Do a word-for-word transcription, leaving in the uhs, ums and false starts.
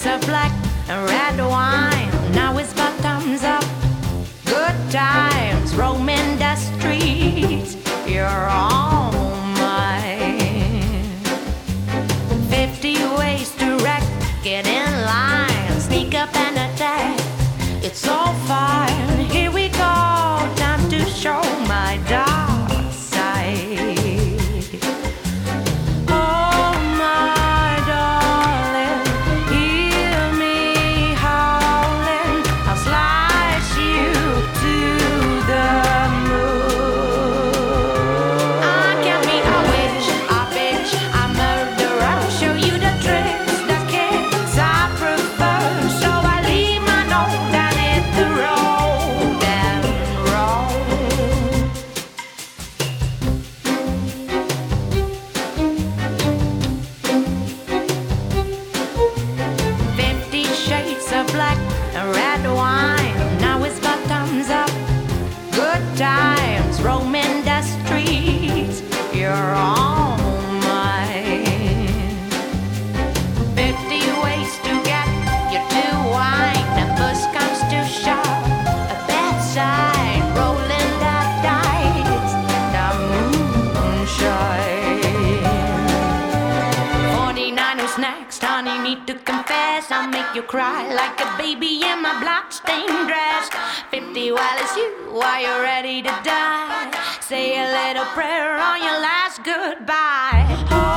of black and red wine. Now it's bottoms up. Good times roaming the streets. You're all mine. Fifty ways to wreck. Get in line. Sneak up and attack. It's all fine. Here we go. Time to show my dark side. Oh my darling, hear me howling. I'll slice you to the moon. I can be a witch, a bitch, a murderer. Show you the tricks, the kicks I prefer. So I leave my note and hit the road and roll. Fifty shades of black and red wine. Now it's bottoms up. Good times roaming the streets. You're all mine. Fifty ways to get you to wine. The bus comes to shop. A bedside rolling the dice. The moonshine. Forty-nine, who's next? Honey, need to confess. I'll make you cry like a baby in my blood-stained dress. Fifty, well, it's you. Are you ready to die? Say a little prayer on your last goodbye. Oh,